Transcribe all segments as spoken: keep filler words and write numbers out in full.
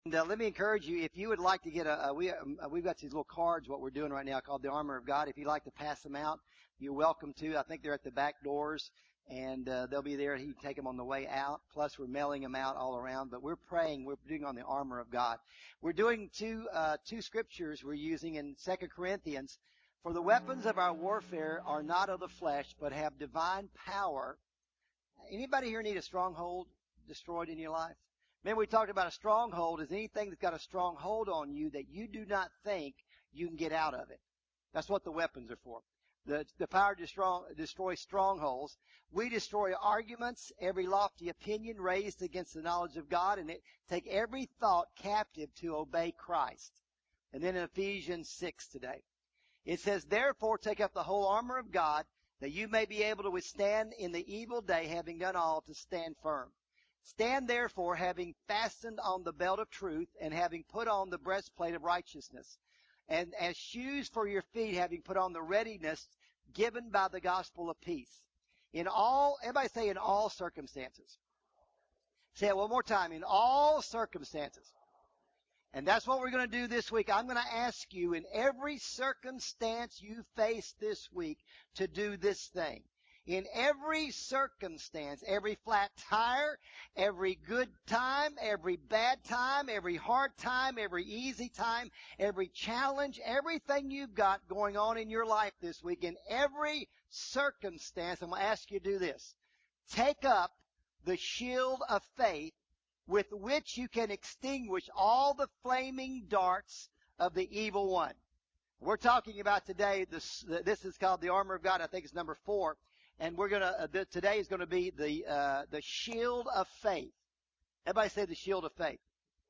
And uh, let me encourage you, if you would like to get a, a we, um, we've got these little cards, what we're doing right now, called the Armor of God. If you'd like to pass them out, you're welcome to. I think they're at the back doors, and uh, they'll be there. You can take them on the way out. Plus, we're mailing them out all around. But we're praying. We're doing on the Armor of God. We're doing two uh, two scriptures we're using in Second Corinthians. For the weapons of our warfare are not of the flesh, but have divine power. Anybody here need a stronghold destroyed in your life? Remember, we talked about a stronghold is anything that's got a strong hold on you that you do not think you can get out of it. That's what the weapons are for. The, the power to destroy, destroy strongholds. We destroy arguments, every lofty opinion raised against the knowledge of God, and it, take every thought captive to obey Christ. And then in Ephesians six today, it says, therefore take up the whole armor of God, that you may be able to withstand in the evil day, having done all to stand firm. Stand therefore, having fastened on the belt of truth, and having put on the breastplate of righteousness, and as shoes for your feet, having put on the readiness given by the gospel of peace. In all, everybody say in all circumstances. Say it one more time, in all circumstances. And that's what we're going to do this week. I'm going to ask you in every circumstance you face this week to do this thing. In every circumstance, every flat tire, every good time, every bad time, every hard time, every easy time, every challenge, everything you've got going on in your life this week, in every circumstance, I'm going to ask you to do this. Take up the shield of faith with which you can extinguish all the flaming darts of the evil one. We're talking about today, this, this is called the armor of God. I think it's number four. And we're going to, uh, the, today is going to be the, uh, the shield of faith. Everybody say the shield of faith.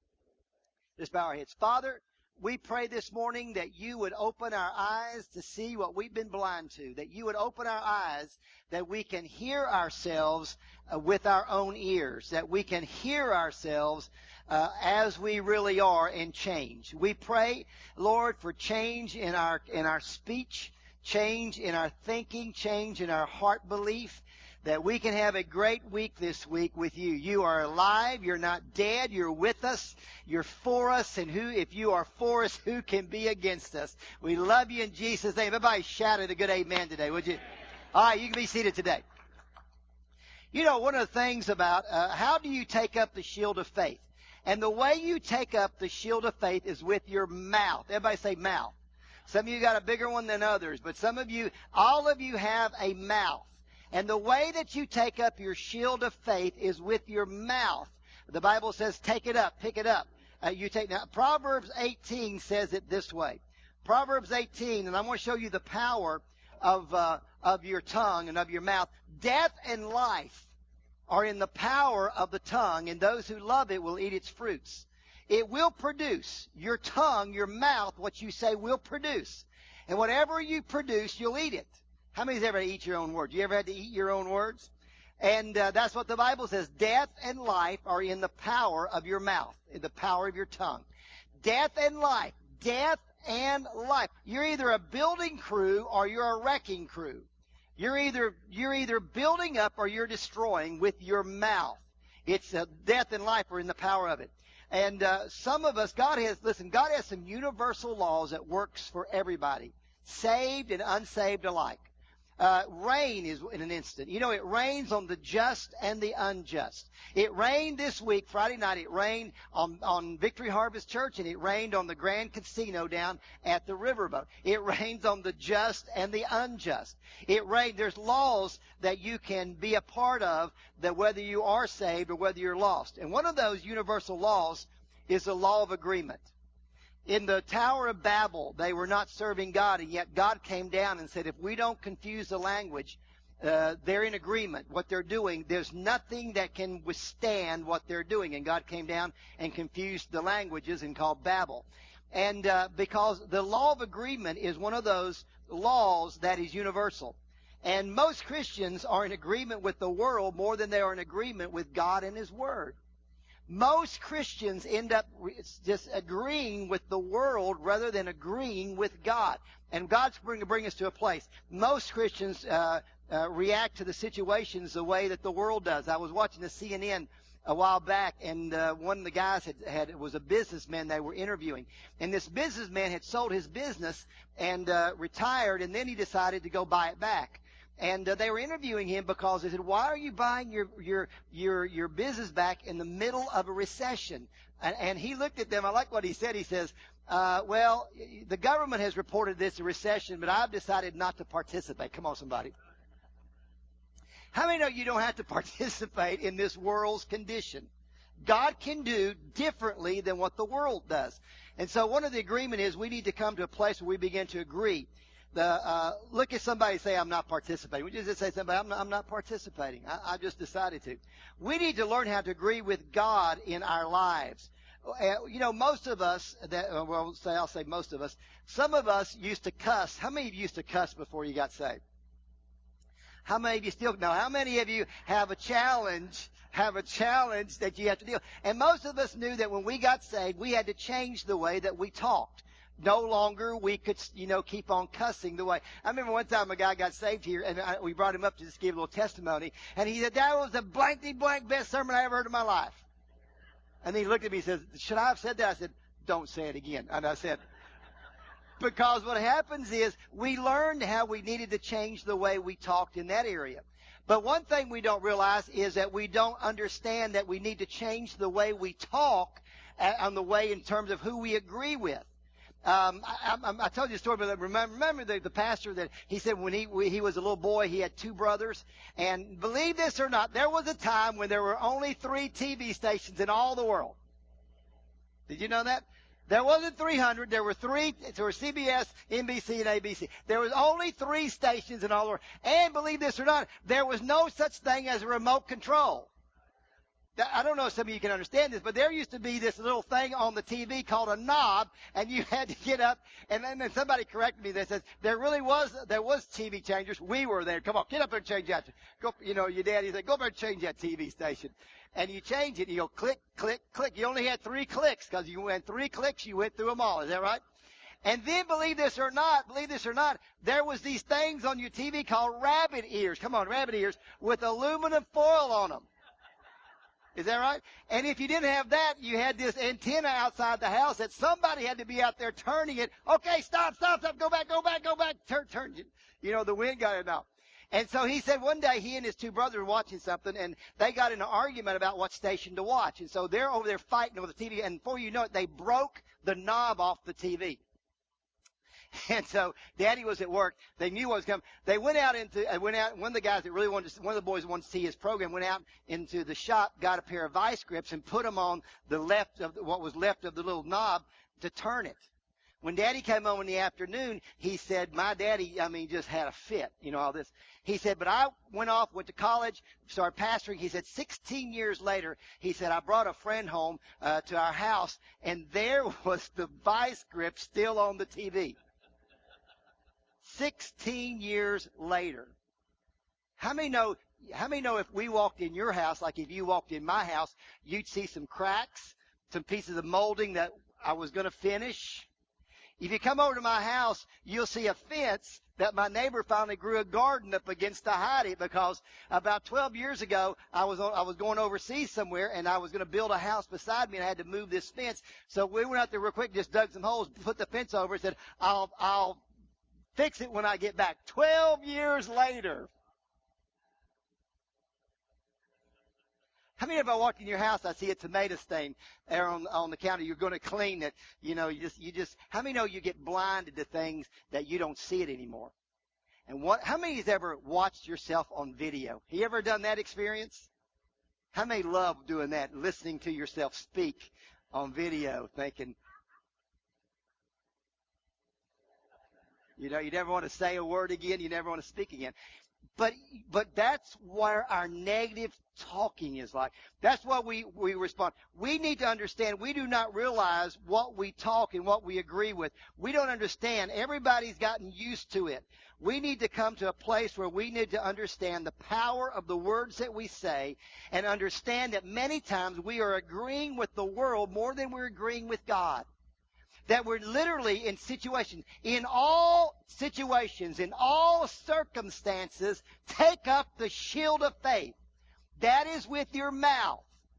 Let's bow our heads. Father, we pray this morning that you would open our eyes to see what we've been blind to, that you would open our eyes that we can hear ourselves uh, with our own ears, that we can hear ourselves uh, as we really are and change. We pray, Lord, for change in our in our speech, change in our thinking, change in our heart belief, that we can have a great week this week with you. You are alive. You're not dead. You're with us. You're for us. And who, if you are for us, who can be against us? We love you in Jesus' name. Everybody shout a good amen today, would you? All right, you can be seated today. You know, one of the things about uh, how do you take up the shield of faith? And the way you take up the shield of faith is with your mouth. Everybody say mouth. Some of you got a bigger one than others, but some of you, all of you have a mouth. And the way that you take up your shield of faith is with your mouth. The Bible says, take it up, pick it up. Uh, you take now. Proverbs eighteen says it this way. Proverbs eighteen, and I want to show you the power of uh, of your tongue and of your mouth. Death and life are in the power of the tongue, and those who love it will eat its fruits. It will produce. Your tongue, your mouth, what you say will produce. And whatever you produce, you'll eat it. How many's ever had to eat your own words? You ever had to eat your own words? And uh, that's what the Bible says. Death and life are in the power of your mouth, in the power of your tongue. Death and life. Death and life. You're either a building crew or you're a wrecking crew. You're either you're either building up or you're destroying with your mouth. It's uh, death and life are in the power of it. And uh, some of us, God has, listen, God has some universal laws that works for everybody, saved and unsaved alike. Uh, rain is in an instant. You know, it rains on the just and the unjust. It rained this week, Friday night. It rained on, on Victory Harvest Church, and it rained on the Grand Casino down at the riverboat. It rains on the just and the unjust. It rained. There's laws that you can be a part of, that whether you are saved or whether you're lost. And one of those universal laws is the law of agreement. In the Tower of Babel, they were not serving God, and yet God came down and said, if we don't confuse the language, uh, they're in agreement. What they're doing, there's nothing that can withstand what they're doing. And God came down and confused the languages and called Babel. And uh, because the law of agreement is one of those laws that is universal. And most Christians are in agreement with the world more than they are in agreement with God and His Word. Most Christians end up just agreeing with the world rather than agreeing with God. And God's going to bring us to a place. Most Christians uh, uh, react to the situations the way that the world does. I was watching the C N N a while back, and uh, one of the guys had, had was a businessman they were interviewing, and this businessman had sold his business and uh, retired, and then he decided to go buy it back. And uh, they were interviewing him because they said, "Why are you buying your your your your business back in the middle of a recession?" And, and he looked at them. I like what he said. He says, uh, "Well, the government has reported this a recession, but I've decided not to participate." Come on, somebody. How many know you don't have to participate in this world's condition? God can do differently than what the world does. And so one of the agreement is we need to come to a place where we begin to agree. The, uh, look at somebody and say, "I'm not participating." We just say to somebody, I'm not, I'm not participating. I, I just decided to. We need to learn how to agree with God in our lives. Uh, you know, most of us, that, uh, well, say, I'll say most of us, some of us used to cuss. How many of you used to cuss before you got saved? How many of you still know? How many of you have a challenge, have a challenge that you have to deal? And most of us knew that when we got saved, we had to change the way that we talked. No longer we could, you know, keep on cussing the way. I remember one time a guy got saved here, and I, we brought him up to just give a little testimony, and he said, "That was the blankety blank best sermon I ever heard in my life." And then he looked at me and says, "Should I have said that?" I said, "Don't say it again." And I said, because what happens is we learned how we needed to change the way we talked in that area. But one thing we don't realize is that we don't understand that we need to change the way we talk on the way in terms of who we agree with. Um, I, I, I told you a story, but remember, remember the, the pastor that he said when he he was a little boy, he had two brothers. And believe this or not, there was a time when there were only three T V stations in all the world. Did you know that? There wasn't three hundred. There were three. There were C B S, N B C, and A B C. There was only three stations in all the world. And believe this or not, there was no such thing as a remote control. I don't know if some of you can understand this, but there used to be this little thing on the T V called a knob, and you had to get up, and then, then somebody corrected me. They said there really was there was T V changers. We were there. Come on, get up there and change that. Go, you know, your daddy said, "Go up there and change that T V station." And you change it, and you go click, click, click. You only had three clicks because you went three clicks. You went through them all. Is that right? And then, believe this or not, believe this or not, there was these things on your T V called rabbit ears. Come on, rabbit ears with aluminum foil on them. Is that right? And if you didn't have that, you had this antenna outside the house that somebody had to be out there turning it. Okay, stop, stop, stop, go back, go back, go back, turn, turn. You know, the wind got it out. And so he said one day he and his two brothers were watching something, and they got in an argument about what station to watch. And so they're over there fighting over the T V, and before you know it, they broke the knob off the T V. And so Daddy was at work. They knew what was coming. They went out into, uh, went out, one of the guys that really wanted to, one of the boys wanted to see his program, went out into the shop, got a pair of vice grips, and put them on the left of, what was left of the little knob to turn it. When Daddy came home in the afternoon, he said, my daddy, I mean, just had a fit, you know, all this. He said, but I went off, went to college, started pastoring. He said, sixteen years later, he said, I brought a friend home uh, to our house, and there was the vice grip still on the T V. sixteen years later. How many know, how many know if we walked in your house, like if you walked in my house, you'd see some cracks, some pieces of molding that I was going to finish? If you come over to my house, you'll see a fence that my neighbor finally grew a garden up against to hide it, because about twelve years ago, I was on, I was going overseas somewhere, and I was going to build a house beside me, and I had to move this fence. So we went out there real quick, just dug some holes, put the fence over, and said, I'll, I'll fix it when I get back. Twelve years later. How many of I walked in your house, I see a tomato stain there on, on the counter. You're going to clean it. You know, you just, you just, how many know you get blinded to things that you don't see it anymore? And what, how many has ever watched yourself on video? You ever done that experience? How many love doing that, listening to yourself speak on video, thinking, you know, you never want to say a word again. You never want to speak again. But but that's where our negative talking is like. That's why we, we respond. We need to understand we do not realize what we talk and what we agree with. We don't understand. Everybody's gotten used to it. We need to come to a place where we need to understand the power of the words that we say, and understand that many times we are agreeing with the world more than we're agreeing with God. That we're literally in situations, in all situations, in all circumstances, take up the shield of faith. That is with your mouth.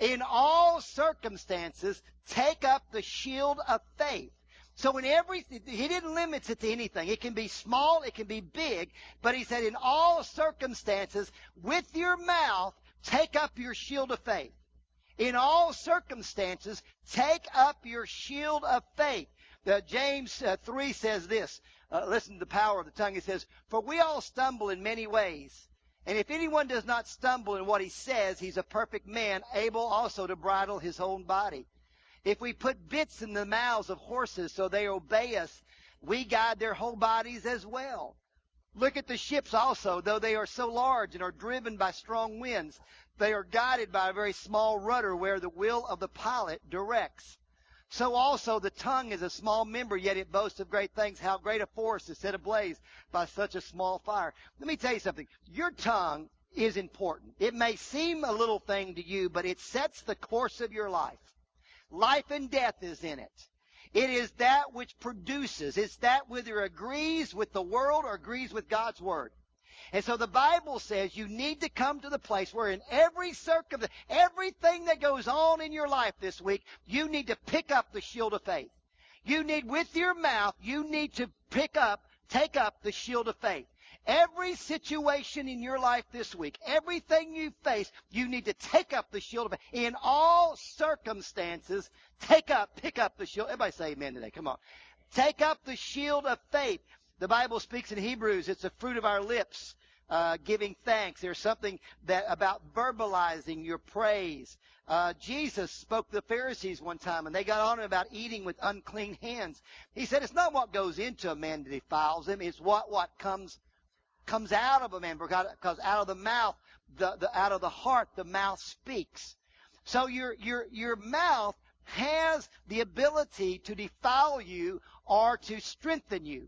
In all circumstances, take up the shield of faith. So in every, he didn't limit it to anything. It can be small, it can be big, but he said in all circumstances, with your mouth, take up your shield of faith. In all circumstances, take up your shield of faith. Uh, James uh, three says this. Uh, listen to the power of the tongue. It says, for we all stumble in many ways. And if anyone does not stumble in what he says, he's a perfect man, able also to bridle his own body. If we put bits in the mouths of horses so they obey us, we guide their whole bodies as well. Look at the ships also, though they are so large and are driven by strong winds, they are guided by a very small rudder where the will of the pilot directs. So also the tongue is a small member, yet it boasts of great things. How great a forest is set ablaze by such a small fire. Let me tell you something. Your tongue is important. It may seem a little thing to you, but it sets the course of your life. Life and death is in it. It is that which produces. It's that whether agrees with the world or agrees with God's word. And so the Bible says you need to come to the place where in every circumstance, everything that goes on in your life this week, you need to pick up the shield of faith. You need, with your mouth, you need to pick up, take up the shield of faith. Every situation in your life this week, everything you face, you need to take up the shield of faith. In all circumstances, take up, pick up the shield. Everybody say amen today. Come on. Take up the shield of faith. The Bible speaks in Hebrews, it's the fruit of our lips, uh, giving thanks. There's something that about verbalizing your praise. Uh, Jesus spoke to the Pharisees one time, and they got on him about eating with unclean hands. He said, it's not what goes into a man that defiles him, it's what, what comes comes out of a man, because out of the mouth, the, the out of the heart, the mouth speaks. So your your your mouth has the ability to defile you or to strengthen you.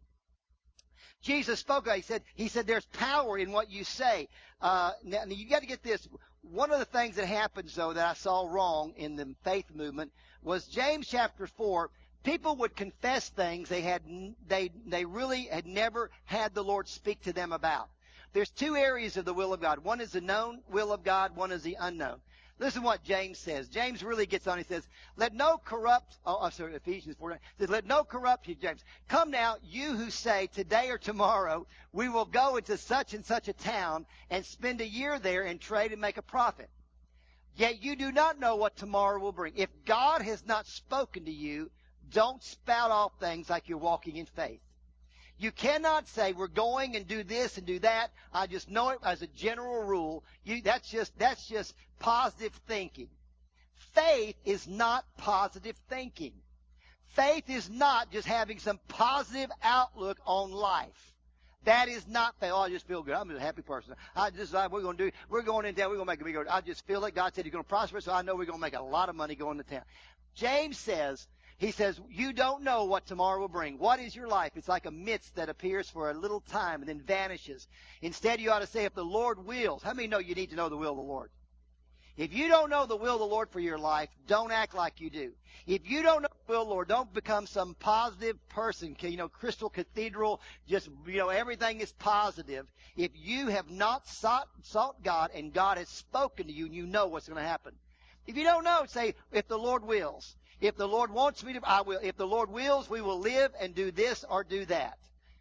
Jesus spoke. He said, he said, there's power in what you say. Uh, now, you got to get this. One of the things that happens, though, that I saw wrong in the faith movement was James chapter four. People would confess things they had, they, they really had never had the Lord speak to them about. There's two areas of the will of God. One is the known will of God. One is the unknown. Listen to what James says. James really gets on. He says, let no corrupt, oh, I'm sorry, Ephesians four, says, let no corrupt you, James. Come now, you who say today or tomorrow, we will go into such and such a town and spend a year there and trade and make a profit. Yet you do not know what tomorrow will bring. If God has not spoken to you, don't spout off things like you're walking in faith. You cannot say we're going and do this and do that. I just know it as a general rule. You, that's just that's just positive thinking. Faith is not positive thinking. Faith is not just having some positive outlook on life. That is not faith. Oh, I just feel good. I'm a happy person. I just we're going to do. We're going in town. We're going to make a big. I just feel like God said He's going to prosper, so I know we're going to make a lot of money going to town. James says. He says, you don't know what tomorrow will bring. What is your life? It's like a mist that appears for a little time and then vanishes. Instead, you ought to say, if the Lord wills. How many know you need to know the will of the Lord? If you don't know the will of the Lord for your life, don't act like you do. If you don't know the will of the Lord, don't become some positive person. You know, Crystal Cathedral, just, you know, everything is positive. If you have not sought, sought God and God has spoken to you and you know what's going to happen. If you don't know, say, if the Lord wills. If the Lord wants me to, I will. If the Lord wills, we will live and do this or do that.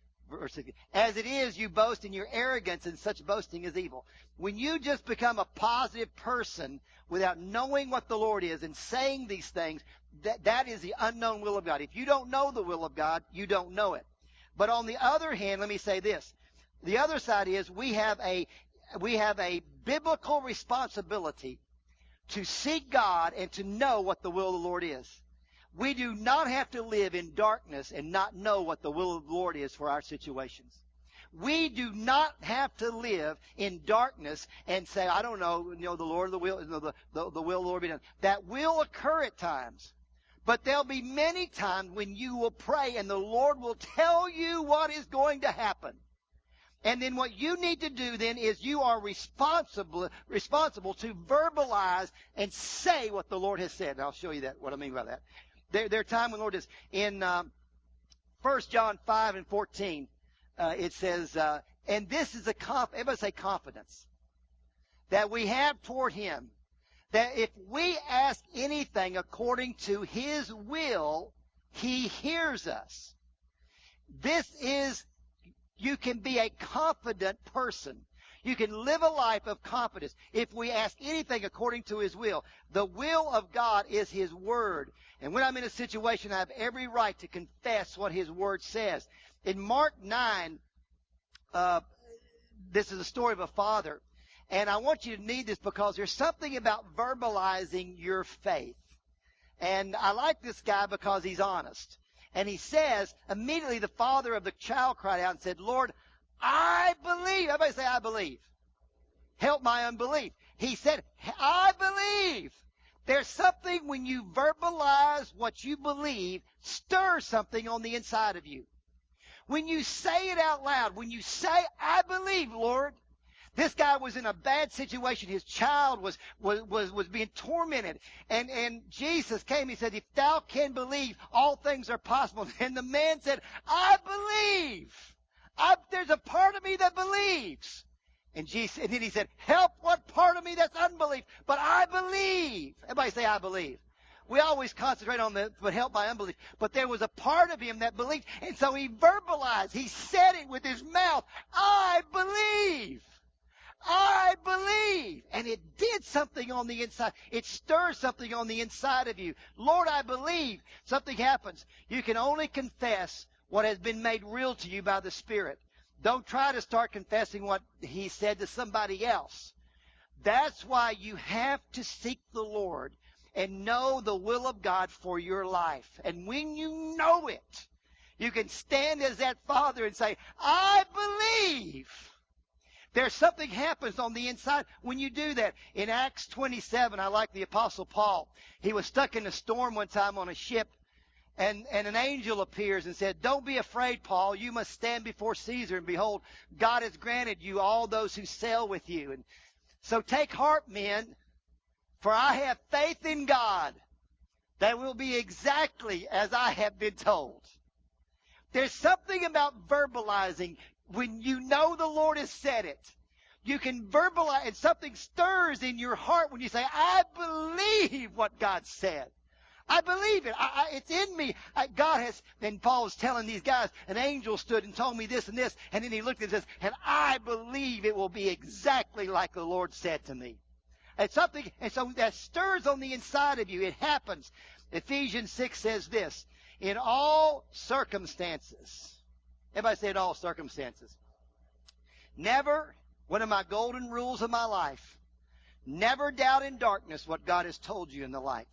As it is, you boast in your arrogance, and such boasting is evil. When you just become a positive person without knowing what the Lord is and saying these things, that, that is the unknown will of God. If you don't know the will of God, you don't know it. But on the other hand, let me say this. The other side is we have a, we have a biblical responsibility to seek God and to know what the will of the Lord is. We do not have to live in darkness and not know what the will of the Lord is for our situations. We do not have to live in darkness and say, I don't know, you know, the Lord, the will, the, the, the will of the Lord be done. That will occur at times. But there'll be many times when you will pray and the Lord will tell you what is going to happen. And then what you need to do then is you are responsible responsible to verbalize and say what the Lord has said. And I'll show you that, what I mean by that. There, there are times when the Lord is in um, First John five and fourteen. Uh, it says, uh, and this is a conf- everybody say confidence that we have toward Him, that if we ask anything according to His will, He hears us. This is, you can be a confident person. You can live a life of confidence if we ask anything according to His will. The will of God is His Word. And when I'm in a situation, I have every right to confess what His Word says. In Mark nine, uh, this is a story of a father. And I want you to need this because there's something about verbalizing your faith. And I like this guy because he's honest. And he says, immediately the father of the child cried out and said, Lord, I believe. Everybody say, I believe. Help my unbelief. He said, I believe. There's something when you verbalize what you believe, stirs something on the inside of you. When you say it out loud, when you say, I believe, Lord. This guy was in a bad situation. His child was, was, was, was being tormented. And, and Jesus came. He said, if thou can believe, all things are possible. And the man said, I believe. I, there's a part of me that believes. And Jesus, and then he said, help what part of me that's unbelief. But I believe. Everybody say, I believe. We always concentrate on the, but help my unbelief. But there was a part of him that believed. And so he verbalized. He said it with his mouth. I believe. I believe. And it did something on the inside. It stirs something on the inside of you. Lord, I believe. Something happens. You can only confess what has been made real to you by the Spirit. Don't try to start confessing what He said to somebody else. That's why you have to seek the Lord and know the will of God for your life. And when you know it, you can stand as that father and say, I believe. There's something happens on the inside when you do that. In Acts twenty-seven, I like the Apostle Paul. He was stuck in a storm one time on a ship, and, and an angel appears and said, don't be afraid, Paul. You must stand before Caesar, and behold, God has granted you all those who sail with you. And so take heart, men, for I have faith in God that will be exactly as I have been told. There's something about verbalizing. When you know the Lord has said it, you can verbalize, and something stirs in your heart when you say, I believe what God said. I believe it. I, I, it's in me. I, God has, and Paul was telling these guys, an angel stood and told me this and this, and then he looked and says, and I believe it will be exactly like the Lord said to me. And something, and so that stirs on the inside of you. It happens. Ephesians six says this, in all circumstances. Everybody say in all circumstances. Never, one of my golden rules of my life, never doubt in darkness what God has told you in the light.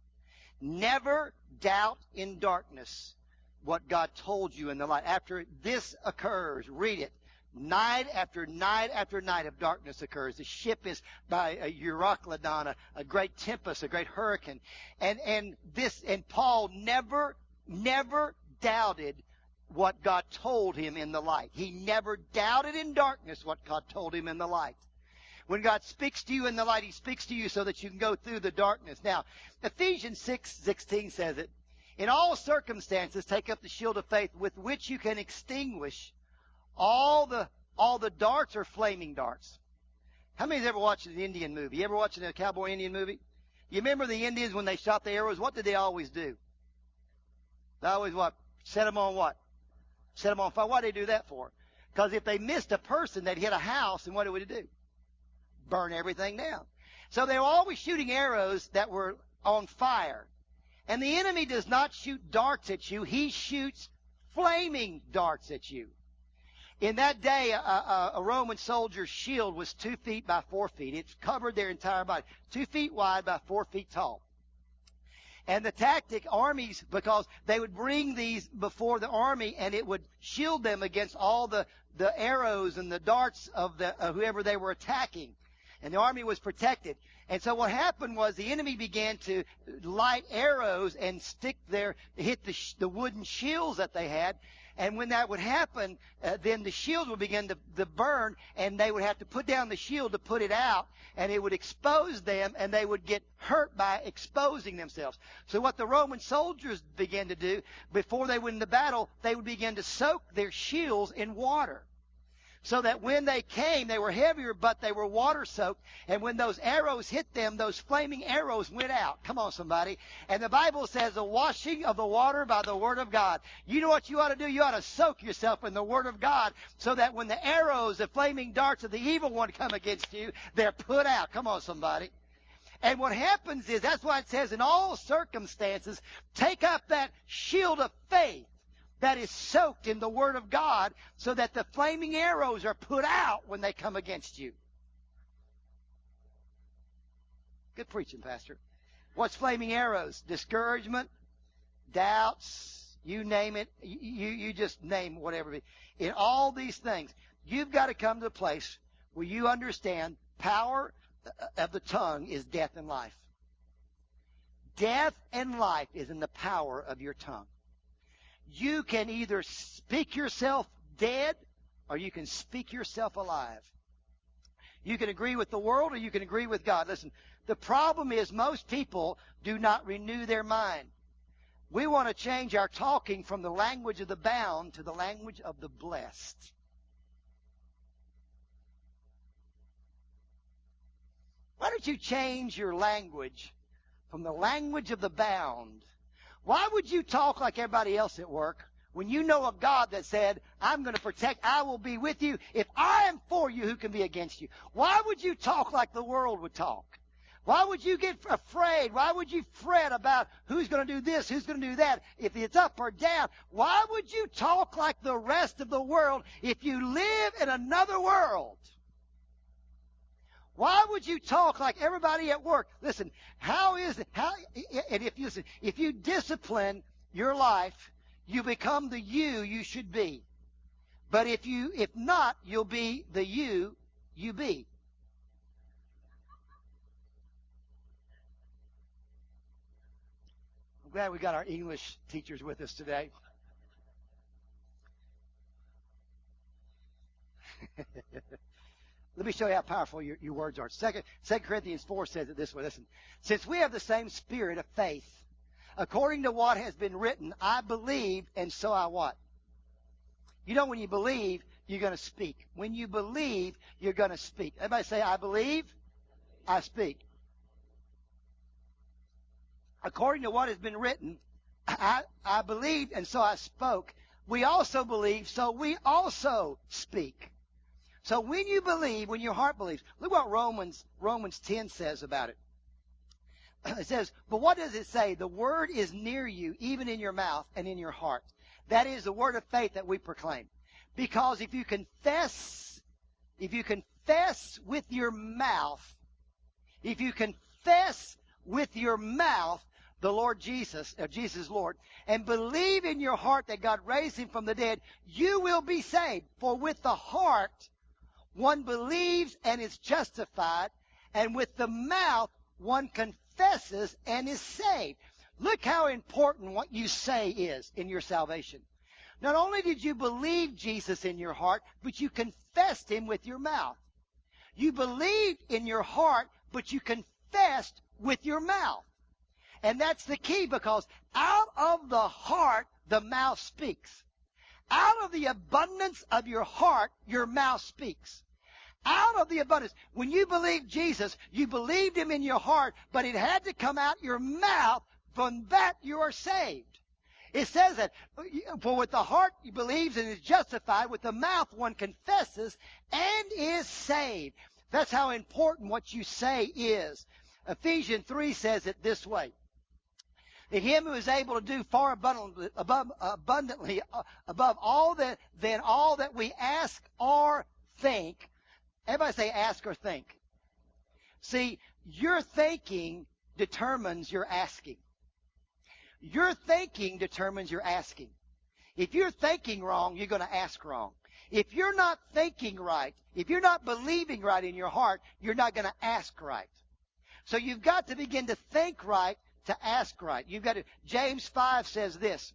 Never doubt in darkness what God told you in the light. After this occurs, read it. Night after night after night of darkness occurs. The ship is by a Euroclydon, a, a great tempest, a great hurricane. And, and this, and Paul never, never doubted what God told him in the light. He never doubted in darkness what God told him in the light. When God speaks to you in the light, He speaks to you so that you can go through the darkness. Now, Ephesians six sixteen says it, in all circumstances take up the shield of faith with which you can extinguish all the all the darts or flaming darts. How many has ever watched an Indian movie? You ever watched a cowboy Indian movie? You remember the Indians when they shot the arrows? What did they always do? They always what? Set them on what? Set them on fire. Why did they do that for? Because if they missed a person, they'd hit a house, and what would it do? Burn everything down. So they were always shooting arrows that were on fire. And the enemy does not shoot darts at you. He shoots flaming darts at you. In that day, a, a, a Roman soldier's shield was two feet by four feet. It covered their entire body. Two feet wide by four feet tall. And the tactic, armies, because they would bring these before the army and it would shield them against all the, the arrows and the darts of the of whoever they were attacking. And the army was protected. And so what happened was the enemy began to light arrows and stick their, hit the, the wooden shields that they had. And when that would happen, uh, then the shield would begin to, to burn, and they would have to put down the shield to put it out, and it would expose them, and they would get hurt by exposing themselves. So what the Roman soldiers began to do, before they went into battle, they would begin to soak their shields in water. so that when they came, they were heavier, but they were water-soaked. And when those arrows hit them, those flaming arrows went out. Come on, somebody. And the Bible says the washing of the water by the Word of God. You know what you ought to do? You ought to soak yourself in the Word of God so that when the arrows, the flaming darts of the evil one come against you, they're put out. Come on, somebody. And what happens is, that's why it says, in all circumstances, take up that shield of faith that is soaked in the Word of God so that the flaming arrows are put out when they come against you. Good preaching, Pastor. What's flaming arrows? Discouragement, doubts, you name it. You, you just name whatever. In all these things, you've got to come to a place where you understand power of the tongue is death and life. Death and life is in the power of your tongue. You can either speak yourself dead or you can speak yourself alive. You can agree with the world or you can agree with God. Listen, the problem is most people do not renew their mind. We want to change our talking from the language of the bound to the language of the blessed. Why don't you change your language from the language of the bound? Why would you talk like everybody else at work when you know a God that said, I'm going to protect, I will be with you. If I am for you, who can be against you? Why would you talk like the world would talk? Why would you get afraid? Why would you fret about who's going to do this, who's going to do that, if it's up or down? Why would you talk like the rest of the world if you live in another world? Why would you talk like everybody at work? Listen, how is it? How, and if you listen, if you discipline your life, you become the you you should be. But if you, if not, you'll be the you you be. I'm glad we got our English teachers with us today. Let me show you how powerful your, your words are. Second, Second Corinthians four says it this way. Listen, since we have the same spirit of faith, according to what has been written, I believe, and so I what? You know, when you believe, you're going to speak. When you believe, you're going to speak. Everybody say, I believe, I speak. According to what has been written, I, I believed, and so I spoke. We also believe, so we also speak. So when you believe, when your heart believes, look what Romans Romans ten says about it. It says, but what does it say? The word is near you, even in your mouth and in your heart. That is the word of faith that we proclaim. Because if you confess, if you confess with your mouth, if you confess with your mouth the Lord Jesus, uh, Jesus Lord, and believe in your heart that God raised him from the dead, you will be saved. For with the heart one believes and is justified, and with the mouth one confesses and is saved. Look how important what you say is in your salvation. Not only did you believe Jesus in your heart, but you confessed him with your mouth. You believed in your heart, but you confessed with your mouth. And that's the key, because out of the heart, the mouth speaks. Out of the abundance of your heart, your mouth speaks. Out of the abundance. When you believed Jesus, you believed him in your heart, but it had to come out your mouth. From that you are saved. It says that, for with the heart he believes and is justified, with the mouth one confesses and is saved. That's how important what you say is. Ephesians three says it this way. To him who is able to do far abundantly, above, abundantly uh, above all that than all that we ask or think. Everybody say ask or think. See, your thinking determines your asking. Your thinking determines your asking. If you're thinking wrong, you're going to ask wrong. If you're not thinking right, if you're not believing right in your heart, you're not going to ask right. So you've got to begin to think right to ask right. You've got to, James five says this.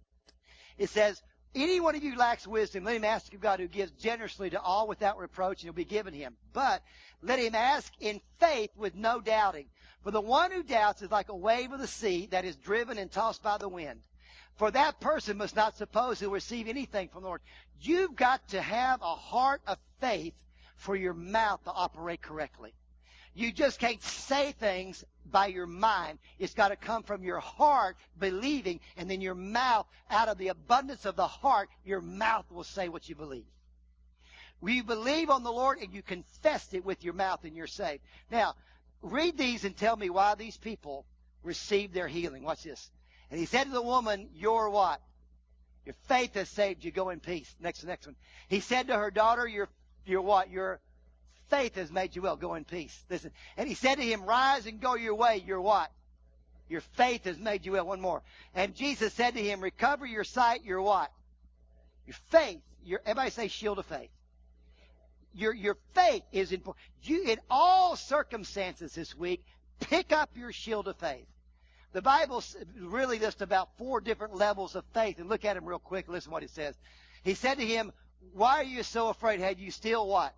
It says, any one of you lacks wisdom, let him ask of God, who gives generously to all without reproach, and he'll be given him. But let him ask in faith with no doubting. For the one who doubts is like a wave of the sea that is driven and tossed by the wind. For that person must not suppose he'll receive anything from the Lord. You've got to have a heart of faith for your mouth to operate correctly. You just can't say things by your mind. It's got to come from your heart, believing, and then your mouth, out of the abundance of the heart, your mouth will say what you believe. You believe on the Lord and you confess it with your mouth and you're saved. Now, read these and tell me why these people received their healing. Watch this. And he said to the woman, your what? Your faith has saved you. Go in peace. Next, next one. He said to her daughter, your, your what? Your faith has made you well. Go in peace. Listen. And he said to him, rise and go your way. Your what? Your faith has made you well. One more. And Jesus said to him, recover your sight. Your what? Your faith. Your, everybody say shield of faith. Your, your faith is important. You, in all circumstances this week, pick up your shield of faith. The Bible's really just about four different levels of faith. And look at them real quick. Listen to what it says. He said to him, why are you so afraid? Had you still what?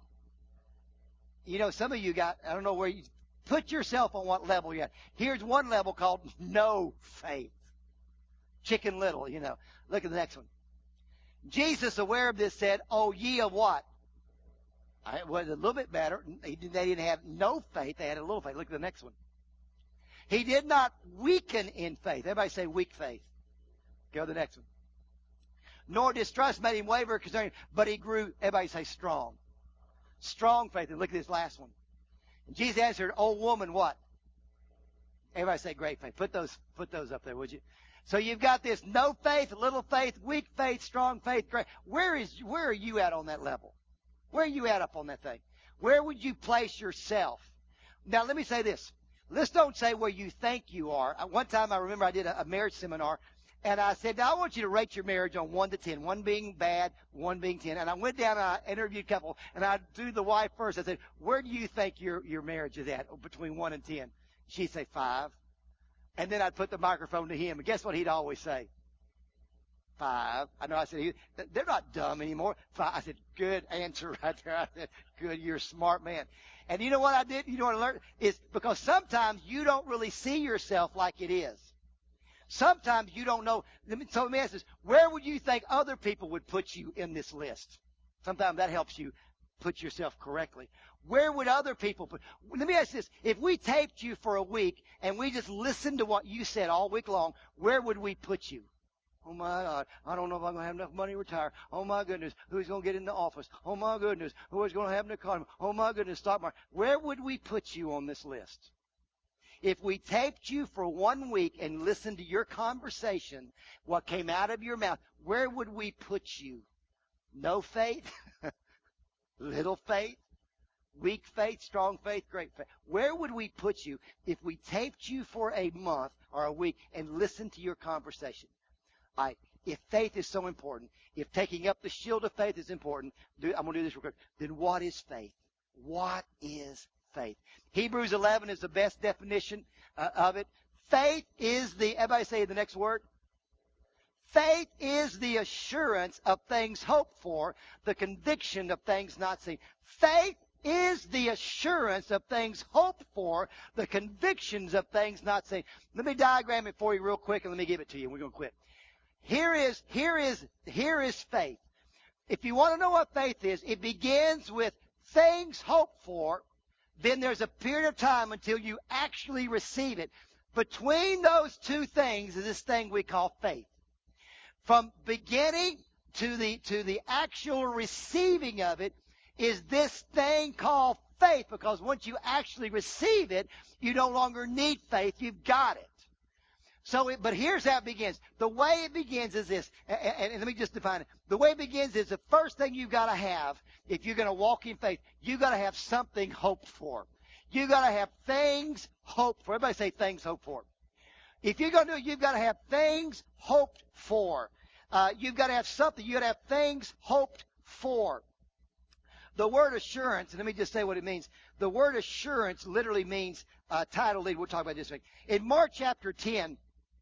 You know, some of you got, I don't know where you, put yourself on what level you're at. Here's one level called no faith. Chicken Little, you know. Look at the next one. Jesus, aware of this, said, oh, ye of what? It was a little bit better. They didn't have no faith. They had a little faith. Look at the next one. He did not weaken in faith. Everybody say weak faith. Go to the next one. Nor distrust made him waver concerning, but he grew, everybody say strong. Strong faith. And look at this last one. And Jesus answered, old woman, what? Everybody say great faith. Put those, put those up there, would you? So you've got this no faith, little faith, weak faith, strong faith, great. Where is, where are you at on that level? Where are you at up on that thing? Where would you place yourself? Now, let me say this. Let's don't say where you think you are. One time I remember I did a, a marriage seminar, and I said, now I want you to rate your marriage on one to ten, one being bad, one being ten. And I went down and I interviewed a couple, and I do the wife first. I said, where do you think your, your marriage is at between one and ten? She'd say five. And then I'd put the microphone to him, and guess what he'd always say? Five. I know I said, they're not dumb anymore. Five. I said, good answer right there. I said, good, you're a smart man. And you know what I did? You know what I learned? Is because sometimes you don't really see yourself like it is. Sometimes you don't know. So let me ask this. Where would you think other people would put you in this list? Sometimes that helps you put yourself correctly. Where would other people put? Let me ask this. If we taped you for a week and we just listened to what you said all week long, where would we put you? Oh, my God, I don't know if I'm going to have enough money to retire. Oh, my goodness, who's going to get in the office? Oh, my goodness, who is going to have an economy? Oh, my goodness, stock market. Where would we put you on this list? If we taped you for one week and listened to your conversation, what came out of your mouth, where would we put you? No faith? Little faith? Weak faith? Strong faith? Great faith? Where would we put you if we taped you for a month or a week and listened to your conversation? All right. If faith is so important, if taking up the shield of faith is important, do, I'm going to do this real quick. Then what is faith? What is faith? Hebrews eleven is the best definition uh, of it. Faith is the, everybody say the next word. Faith is the assurance of things hoped for, the conviction of things not seen. Faith is the assurance of things hoped for, the convictions of things not seen. Let me diagram it for you real quick and let me give it to you. We're going to quit. Here is, here is, here is faith. If you want to know what faith is, it begins with things hoped for. Then there's a period of time until you actually receive it. Between those two things is this thing we call faith. From beginning to the, to the actual receiving of it is this thing called faith. Because once you actually receive it, you no longer need faith. You've got it. So, it, but here's how it begins. The way it begins is this, and, and, and let me just define it. The way it begins is the first thing you've got to have, if you're going to walk in faith, you've got to have something hoped for. You've got to have things hoped for. Everybody say things hoped for. If you're going to do it, you've got to have things hoped for. Uh, you've got to have something. You've got to have things hoped for. The word assurance, and let me just say what it means. The word assurance literally means uh, title lead. We'll talk about this thing. In Mark chapter ten,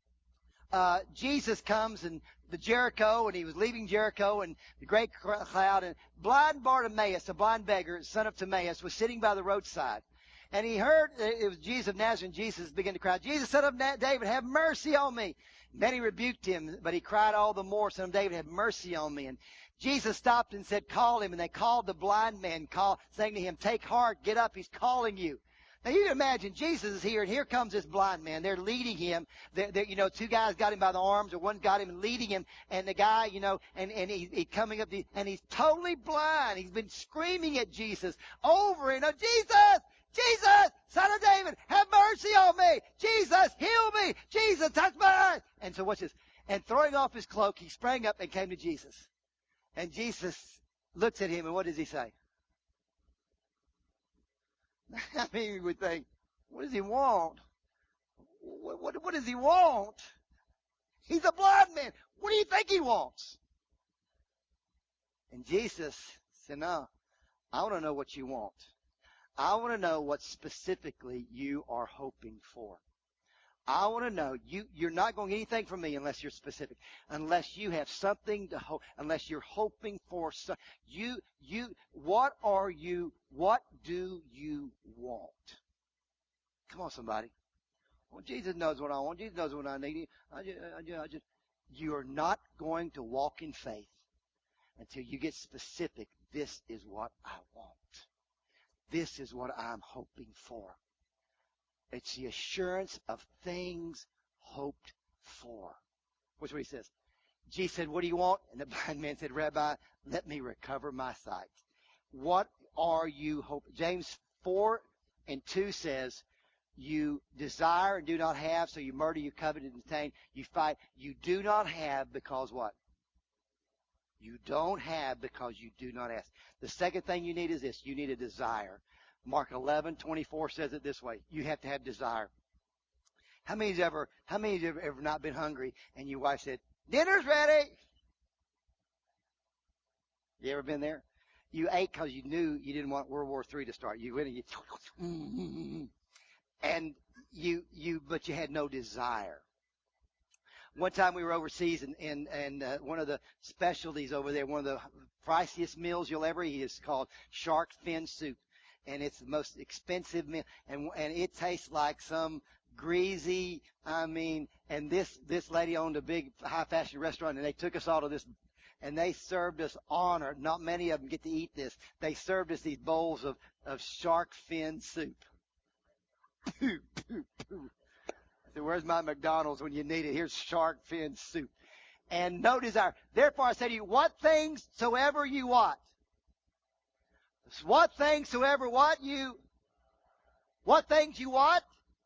Uh, Jesus comes and the Jericho, and he was leaving Jericho, and the great cloud, and blind Bartimaeus, a blind beggar, son of Timaeus, was sitting by the roadside. And he heard it was Jesus of Nazareth, and Jesus began to cry, Jesus, son of David, have mercy on me. Then he rebuked him, but he cried all the more, son of David, have mercy on me. And Jesus stopped and said, call him. And they called the blind man, call, saying to him, take heart, get up, he's calling you. Now you can imagine Jesus is here, and here comes this blind man. They're leading him. They're, they're, you know, two guys got him by the arms, or one got him and leading him. And the guy, you know, and, and he, he's coming up, the, and he's totally blind. He's been screaming at Jesus over and over, Jesus! Jesus, son of David, have mercy on me. Jesus, heal me. Jesus, touch my eyes. And so watch this. And throwing off his cloak, he sprang up and came to Jesus. And Jesus looks at him, and what does he say? I mean, we would think, what does he want? What, what, what does he want? He's a blind man. What do you think he wants? And Jesus said, no, I want to know what you want. I want to know what specifically you are hoping for. I want to know, you, you're not going to get anything from me unless you're specific, unless you have something to hope, unless you're hoping for some, you, you, what are you, what do you want? Come on, somebody. Well, Jesus knows what I want. Jesus knows what I need. I just, I just, I just, you're not going to walk in faith until you get specific. This is what I want. This is what I'm hoping for. It's the assurance of things hoped for. Watch what he says. Jesus said, what do you want? And the blind man said, Rabbi, let me recover my sight. What are you hoping? James four and two says, you desire and do not have, so you murder, you covet and detain, you fight. You do not have because what? You don't have because you do not ask. The second thing you need is this. You need a desire. Mark eleven twenty-four says it this way. You have to have desire. How many's ever, how many's ever, ever not been hungry and your wife said, dinner's ready? You ever been there? You ate because you knew you didn't want World War Three to start. You went and you, and you, you, but you had no desire. One time we were overseas, and and, and uh, one of the specialties over there, one of the priciest meals you'll ever eat is called shark fin soup, and it's the most expensive meal, and and it tastes like some greasy. I mean, and this this lady owned a big high fashion restaurant, and they took us all to this, and they served us honor. Not many of them get to eat this. They served us these bowls of of shark fin soup. Poo, poo, poo. So where's my McDonald's when you need it? Here's shark fin soup. And no desire. Therefore I say to you, what things soever you what? What things soever what you, what things you what?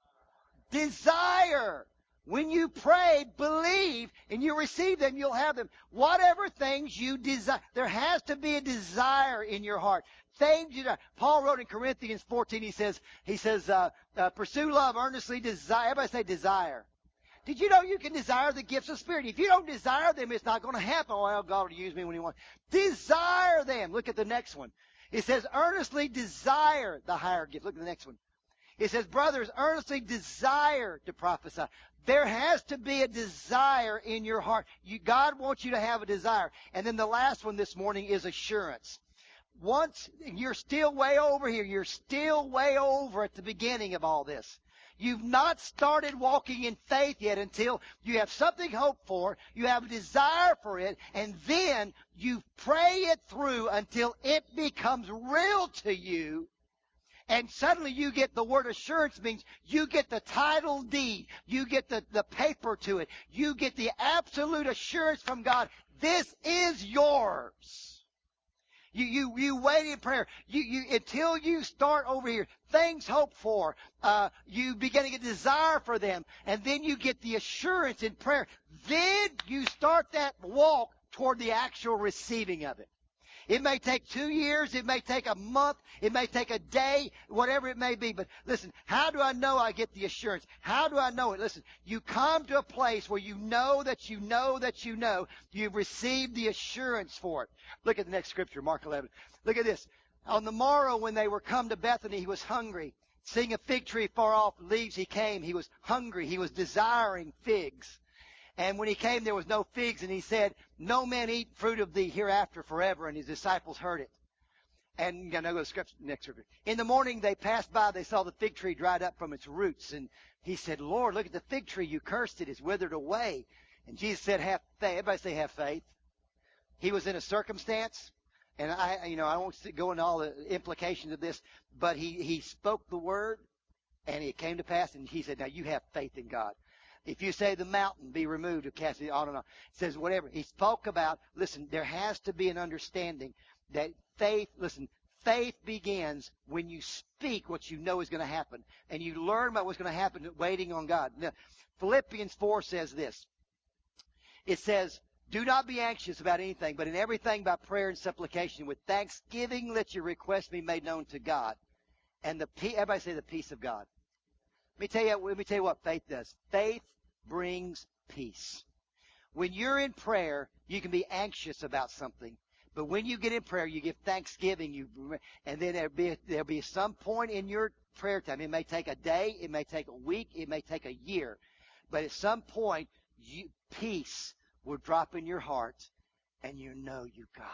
Desire. When you pray, believe, and you receive them, you'll have them. Whatever things you desire. There has to be a desire in your heart. Things you desire. Paul wrote in Corinthians fourteen, he says, he says, uh, uh, pursue love, earnestly desire. Everybody say desire. Did you know you can desire the gifts of Spirit? If you don't desire them, it's not going to happen. Oh, well, God will use me when He wants. Desire them. Look at the next one. It says, earnestly desire the higher gift. Look at the next one. It says, brothers, earnestly desire to prophesy. There has to be a desire in your heart. You, God wants you to have a desire. And then the last one this morning is assurance. Once, you're still way over here. You're still way over at the beginning of all this. You've not started walking in faith yet until you have something hoped for, you have a desire for it, and then you pray it through until it becomes real to you. And suddenly you get the word assurance means you get the title deed. You get the, the paper to it. You get the absolute assurance from God. This is yours. You, you, you wait in prayer. You, you, until you start over here, things hoped for, uh, you begin to get desire for them. And then you get the assurance in prayer. Then you start that walk toward the actual receiving of it. It may take two years. It may take a month. It may take a day, whatever it may be. But listen, how do I know I get the assurance? How do I know it? Listen, you come to a place where you know that you know that you know you've received the assurance for it. Look at the next scripture, Mark eleven. Look at this. On the morrow when they were come to Bethany, he was hungry. Seeing a fig tree far off, leaves he came. He was hungry. He was desiring figs. And when he came, there was no figs, and he said, no man eat fruit of thee hereafter forever. And his disciples heard it. And you know, go to scripture, next scripture. In the morning they passed by, they saw the fig tree dried up from its roots. And he said, Lord, look at the fig tree. You cursed it. It's withered away. And Jesus said, have faith. Everybody say, have faith. He was in a circumstance. And I, you know, I won't go into all the implications of this, but he, he spoke the word and it came to pass. And he said, now you have faith in God. If you say the mountain be removed, or cast it on and on, it says whatever. He spoke about, listen, there has to be an understanding that faith, listen, faith begins when you speak what you know is going to happen. And you learn about what's going to happen waiting on God. Now, Philippians four says this. It says, do not be anxious about anything, but in everything by prayer and supplication, with thanksgiving let your requests be made known to God. And the peace, everybody say the peace of God. Let me tell you, let me tell you what faith does. Faith brings peace. When you're in prayer, you can be anxious about something. But when you get in prayer, you give thanksgiving, you, and then there'll be, there'll be some point in your prayer time. It may take a day, it may take a week, it may take a year. But at some point, you, peace will drop in your heart, and you know you got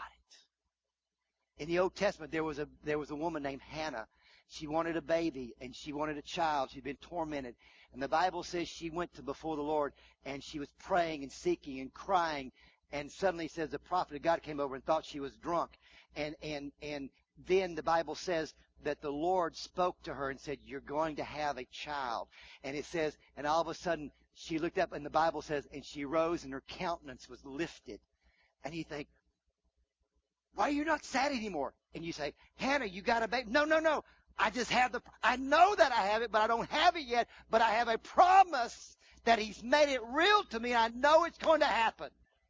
it. In the Old Testament, there was a, there was a woman named Hannah. She wanted a baby, and she wanted a child. She'd been tormented. And the Bible says she went to before the Lord, and she was praying and seeking and crying. And suddenly it says the prophet of God came over and thought she was drunk. And, and, and then the Bible says that the Lord spoke to her and said, you're going to have a child. And it says, and all of a sudden she looked up and the Bible says, and she rose and her countenance was lifted. And you think, why are you not sad anymore? And you say, Hannah, you got a baby. No, no, no. I just have the, I know that I have it, but I don't have it yet. But I have a promise that He's made it real to me. I know it's going to happen.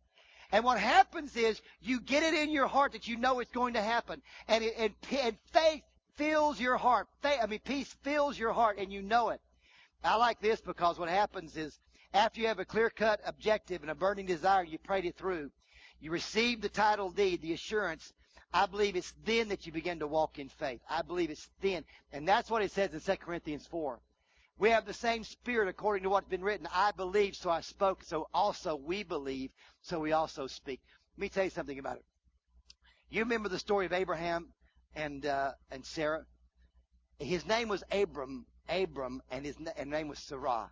And what happens is you get it in your heart that you know it's going to happen. And, it, and, and faith fills your heart. Faith, I mean, peace fills your heart and you know it. I like this because what happens is after you have a clear-cut objective and a burning desire, you prayed it through. You receive the title deed, the assurance. I believe it's then that you begin to walk in faith. I believe it's then. And that's what it says in Second Corinthians four. We have the same spirit according to what's been written. I believe, so I spoke. So also we believe, so we also speak. Let me tell you something about it. You remember the story of Abraham and uh, and Sarah? His name was Abram, Abram, and his and name was Sarah.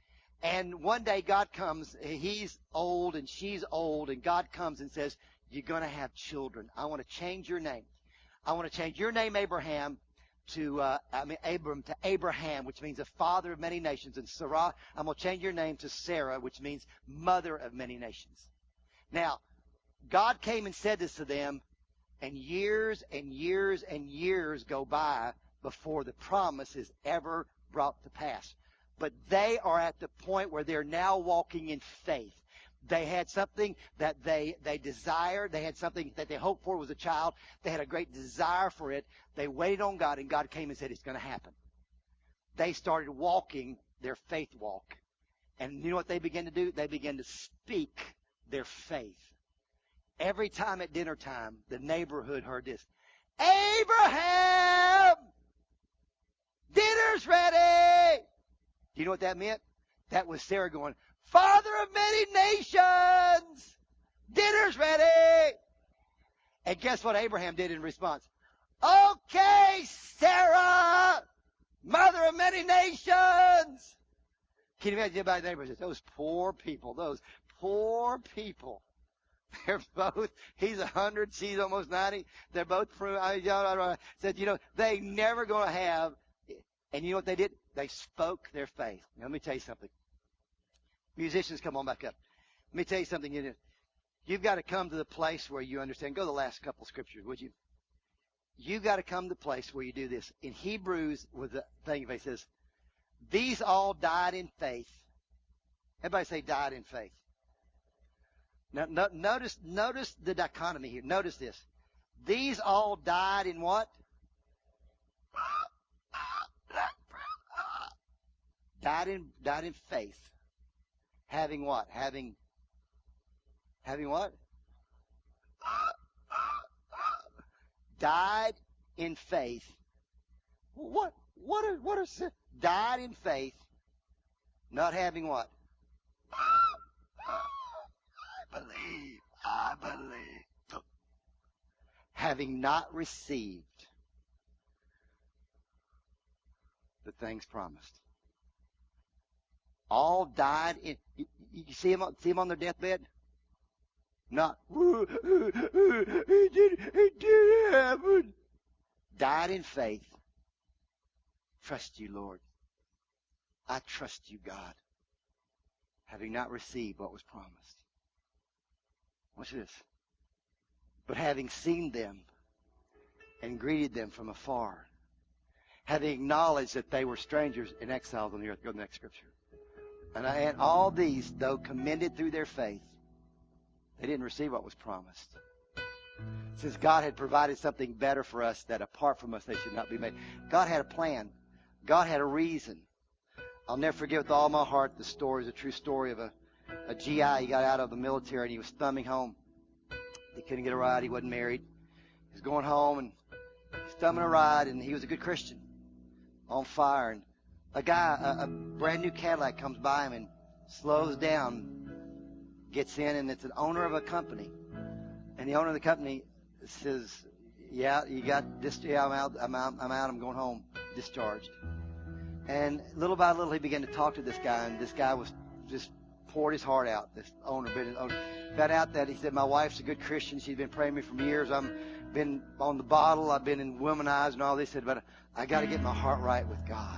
And one day God comes, he's old and she's old, and God comes and says, you're going to have children. I want to change your name. I want to change your name, Abraham, to, uh, I mean, Abram to Abraham, which means the father of many nations. And Sarah, I'm going to change your name to Sarah, which means mother of many nations. Now, God came and said this to them, and years and years and years go by before the promise is ever brought to pass. But they are at the point where they're now walking in faith. They had something that they, they desired. They had something that they hoped for was a child. They had a great desire for it. They waited on God, and God came and said, it's going to happen. They started walking their faith walk. And you know what they began to do? They began to speak their faith. Every time at dinner time, the neighborhood heard this. Abraham! Dinner's ready! Do you know what that meant? That was Sarah going, Father of many nations! Dinner's ready! And guess what Abraham did in response? Okay, Sarah! Mother of many nations! Can you imagine about the neighborhood? Those poor people, those poor people. They're both, he's a hundred, she's almost ninety. They're both, I said, you know, they never going to have, and you know what they did? They spoke their faith. Now, let me tell you something. Musicians, come on back up. Let me tell you something. You've got to come to the place where you understand. Go to the last couple scriptures, would you? You've got to come to the place where you do this. In Hebrews, with the thing, it says, these all died in faith. Everybody say died in faith. Now, no, notice, notice the dichotomy here. Notice this. These all died in what? Died in, died in faith. Having what? Having, having what? Died in faith. What, what are, what are, died in faith, not having what? I believe, I believe. Having not received the things promised. All died in, you, you see them, see them on their deathbed? Not, it did, it did happen. Died in faith. Trust you, Lord. I trust you, God. Having not received what was promised. Watch this. But having seen them and greeted them from afar, having acknowledged that they were strangers and exiles on the earth. Go to the next scripture. And, I, and all these, though commended through their faith, they didn't receive what was promised. Since God had provided something better for us, that apart from us they should not be made. God had a plan. God had a reason. I'll never forget with all my heart the story, is a true story of a, a G I. He got out of the military and he was thumbing home. He couldn't get a ride. He wasn't married. He was going home and he's thumbing a ride, and he was a good Christian. On fire. And a guy, a, a brand new Cadillac comes by him and slows down, gets in, and it's an owner of a company. And the owner of the company says, yeah, you got this, yeah, I'm out, I'm out, I'm out, I'm going home, discharged. And little by little he began to talk to this guy, and this guy was just poured his heart out, this owner, business owner. Found out that he said, my wife's a good Christian, she's been praying me for years, I'm been on the bottle, I've been in womanized and all this, said, but I got to get my heart right with God.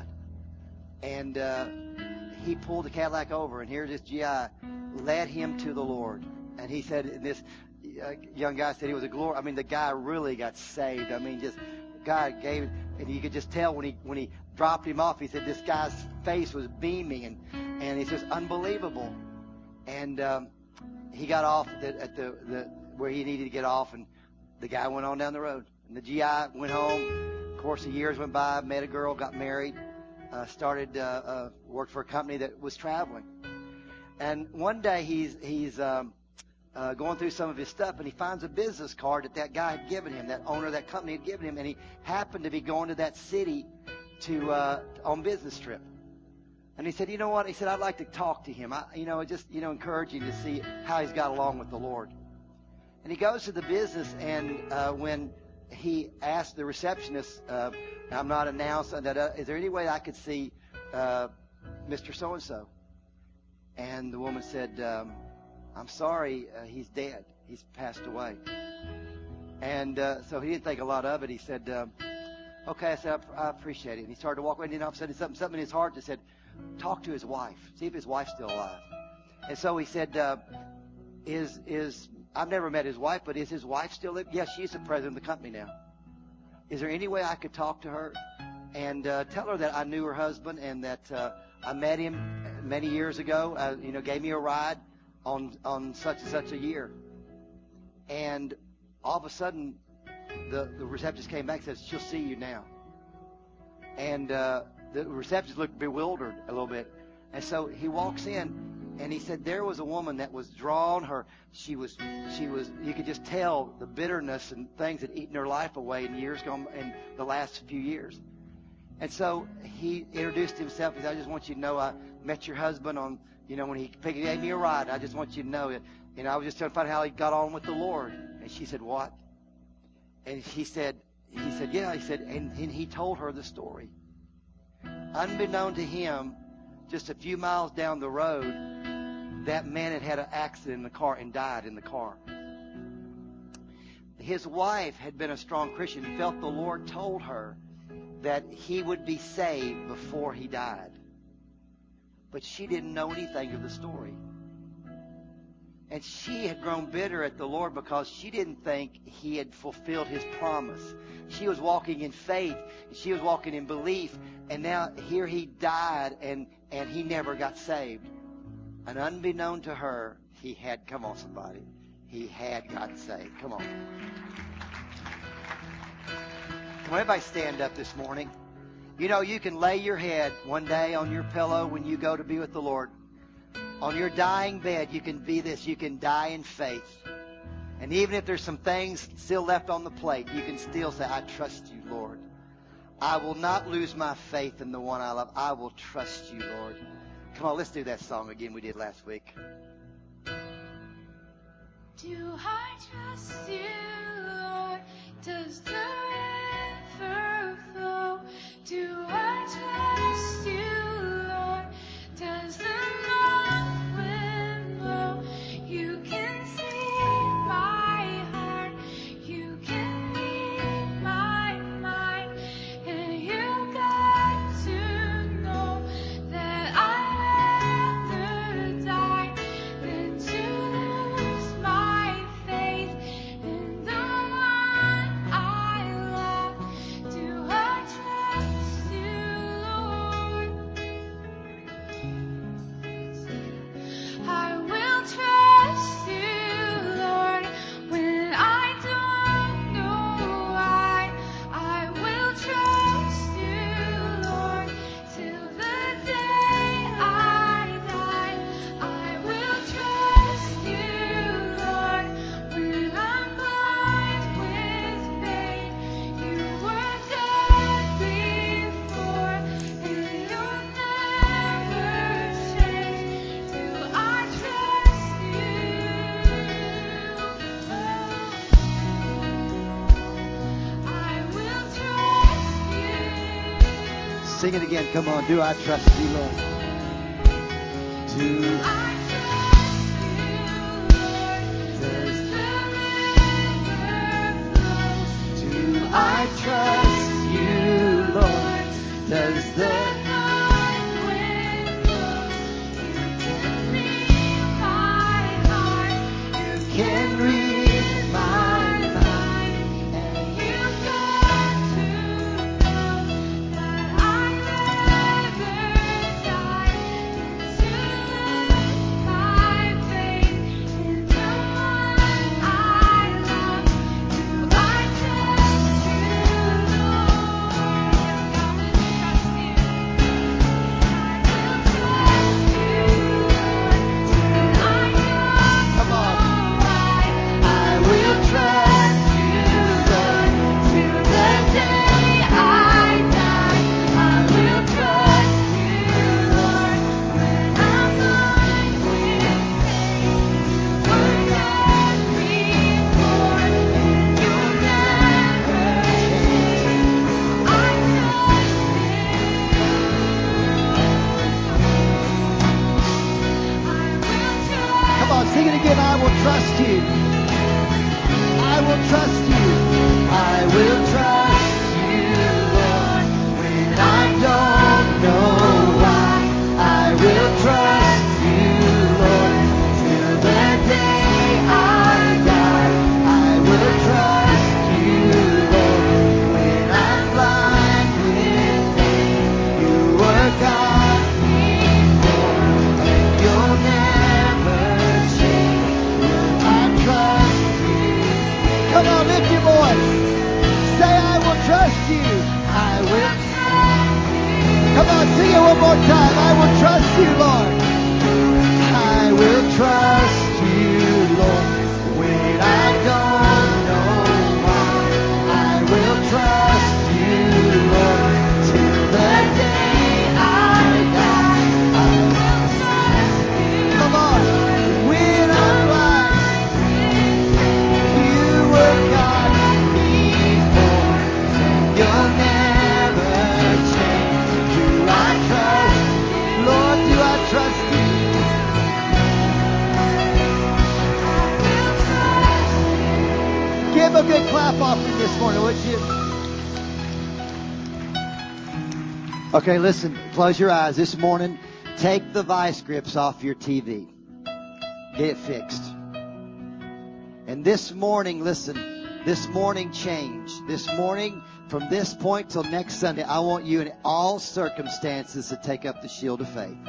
And uh, he pulled the Cadillac over, and here's this G I led him to the Lord. And he said, and this uh, young guy said he was a glory. I mean, the guy really got saved. I mean, just God gave it, and you could just tell when he when he dropped him off. He said this guy's face was beaming, and and it's just unbelievable. And um, he got off at the, at the the where he needed to get off, and the guy went on down the road. And the G I went home. Of course, the years went by, met a girl, got married, uh, started, uh, uh, worked for a company that was traveling. And one day he's, he's, um, uh, going through some of his stuff, and he finds a business card that that guy had given him, that owner of that company had given him, and he happened to be going to that city to, uh, on business trip. And he said, you know what? He said, I'd like to talk to him. I, you know, just, you know, encouraging to see how he's got along with the Lord. And he goes to the business, and uh, when he asked the receptionist, uh, I'm not announced, uh, is there any way I could see uh, Mister So-and-so? And the woman said, um, I'm sorry, uh, he's dead. He's passed away. And uh, so he didn't think a lot of it. He said, um, okay, I said, I, I appreciate it. And he started to walk away, and then all of a sudden something, something in his heart that said, talk to his wife. See if his wife's still alive. And so he said, uh, is, is, I've never met his wife, but is his wife still living? Yes, she's the president of the company now. Is there any way I could talk to her and uh, tell her that I knew her husband and that uh, I met him many years ago, uh, you know, gave me a ride on on such and such a year. And all of a sudden, the, the receptionist came back and says, she'll see you now. And uh, the receptionist looked bewildered a little bit. And so he walks in, and he said there was a woman that was drawn her. She was, she was, you could just tell the bitterness and things had eaten her life away in years gone, in the last few years. And so he introduced himself. He said, I just want you to know I met your husband on, you know, when he gave me a ride. I just want you to know it. You know, I was just trying to find out how he got on with the Lord. And she said, what? And he said, he said, yeah. He said, and, and he told her the story. Unbeknown to him, just a few miles down the road, that man had had an accident in the car and died in the car. His wife had been a strong Christian, felt the Lord told her that he would be saved before he died. But she didn't know anything of the story. And she had grown bitter at the Lord because she didn't think he had fulfilled his promise. She was walking in faith. She was walking in belief. And now here he died and, and he never got saved. And unbeknown to her, he had, come on somebody, he had gotten saved. Come on. Come on, everybody stand up this morning. You know, you can lay your head one day on your pillow when you go to be with the Lord. On your dying bed, you can be this. You can die in faith. And even if there's some things still left on the plate, you can still say, I trust you, Lord. I will not lose my faith in the one I love. I will trust you, Lord. Come on, let's do that song again we did last week. Do I trust you, Lord? Does the river flow? Do I trust Sing it again. Come on. Do I trust you, Lord? Do I I trust you, Lord. Does the night wind blow? You can read my heart. You can read my mind, and you've got to know that I'd rather die than to lose my faith in the one I love. Do I trust you, Lord? Come on. I will trust you, Lord, till the day I die. I will trust you, Lord, when I'm blind with faith. You work every before, and you'll never change. I trust you. Come on, sing it again. I will trust you. I will trust you. I will trust you, Lord, when I don't know why. I will trust you, Lord, till the day I die. I will trust you, Lord, when I'm blind with faith. You were God before, and you'll never change. I trust you. Come on, lift your voice. Say, I will trust you. I will. Come on, sing it one more time. I will trust you, Lord. I will trust you, Lord, when I don't know why. I will trust you, Lord, till the day I die. I will trust you. Come on, when I'm blind, you were God before, and you'll never change. Do I trust, Lord, do I trust you? Give a good clap offering this morning, would you? Okay, listen, close your eyes. This morning, take the vice grips off your T V. Get it fixed. And this morning, listen, this morning change. This morning, from this point till next Sunday, I want you in all circumstances to take up the shield of faith.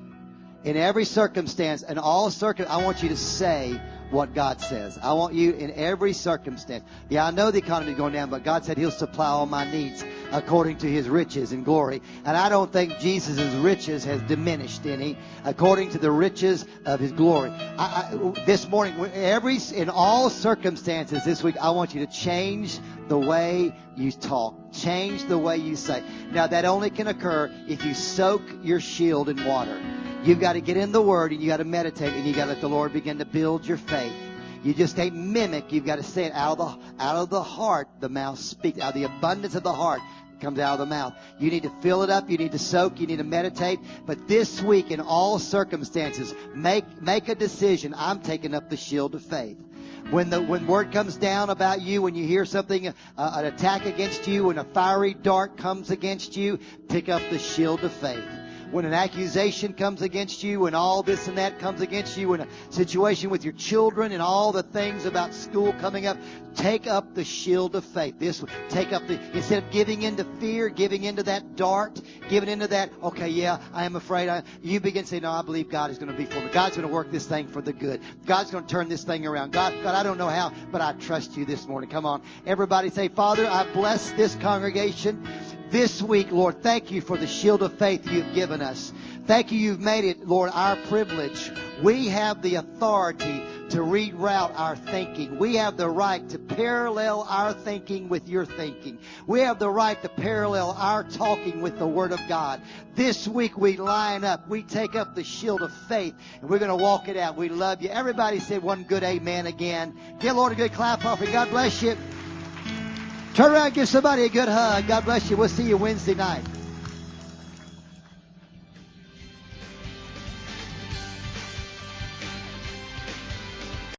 In every circumstance, in all circum, I want you to say what God says. I want you in every circumstance. Yeah, I know the economy is going down, but God said He'll supply all my needs according to His riches and glory. And I don't think Jesus' riches has diminished any, according to the riches of His glory. I, I, this morning, every in all circumstances this week, I want you to change the way you talk. Change the way you say. Now, that only can occur if you soak your shield in water. You've got to get in the Word, and you got to meditate, and you got to let the Lord begin to build your faith. You just can't mimic. You've got to say it out of the out of the heart. The mouth speaks. Out of the abundance of the heart comes out of the mouth. You need to fill it up. You need to soak. You need to meditate. But this week, in all circumstances, make make a decision. I'm taking up the shield of faith. When the when word comes down about you, when you hear something, uh, an attack against you, when a fiery dart comes against you, pick up the shield of faith. When an accusation comes against you, when all this and that comes against you, when a situation with your children and all the things about school coming up, take up the shield of faith. This take up the instead of giving into fear, giving into that dart, giving into that. Okay, yeah, I am afraid. I, you begin to say, no, I believe God is going to be for me. God's going to work this thing for the good. God's going to turn this thing around. God, God, I don't know how, but I trust you this morning. Come on, everybody, say, Father, I bless this congregation. This week, Lord, thank you for the shield of faith you've given us. Thank you, you've made it, Lord, our privilege. We have the authority to reroute our thinking. We have the right to parallel our thinking with your thinking. We have the right to parallel our talking with the Word of God. This week we line up. We take up the shield of faith, and we're going to walk it out. We love you. Everybody said one good amen again. Give Lord a good clap offering. God bless you. Turn around and give somebody a good hug. God bless you. We'll see you Wednesday night.